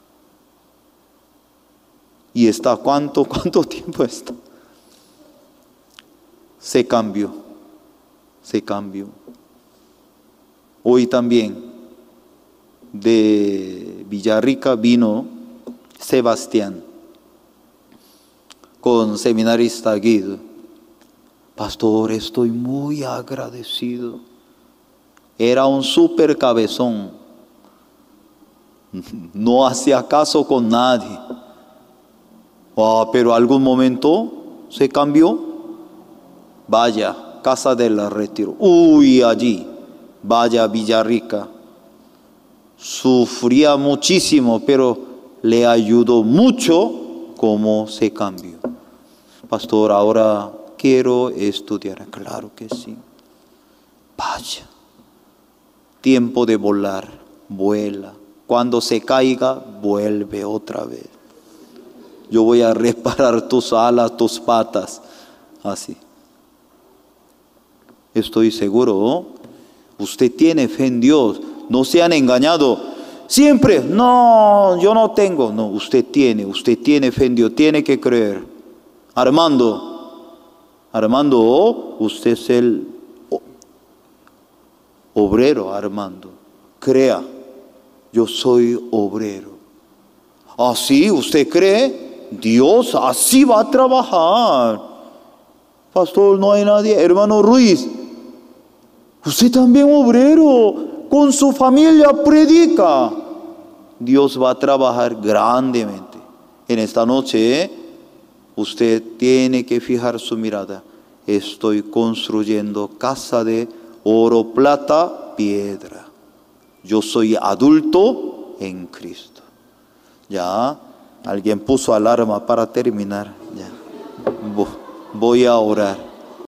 ¿Y está cuánto, cuánto tiempo está? Se cambió. Se cambió. Hoy también de Villarrica vino Sebastián con seminarista Guido. Pastor, estoy muy agradecido. Era un súper cabezón. No hacía caso con nadie. Ah, pero algún momento se cambió. Vaya, casa del retiro. Uy, allí. Vaya, Villarrica. Sufría muchísimo, pero le ayudó mucho cómo se cambió. Pastor, ahora quiero estudiar. Claro que sí. Vaya. Tiempo de volar. Vuela. Cuando se caiga, vuelve otra vez. Yo voy a reparar tus alas, tus patas. Así. Estoy seguro, ¿no? Usted tiene fe en Dios. No se han engañado. Siempre, no, yo no tengo. No, usted tiene, usted tiene fe en Dios. Tiene que creer. Armando, Armando, usted es el obrero, Armando. Crea, yo soy obrero. ¿Así usted cree? Dios así va a trabajar. Pastor, no hay nadie. Hermano Ruiz, usted también obrero. Con su familia predica. Dios va a trabajar grandemente. En esta noche, ¿eh? Usted tiene que fijar su mirada. Estoy construyendo casa de oro, plata, piedra. Yo soy adulto en Cristo. Ya, alguien puso alarma para terminar. Ya. Voy a orar.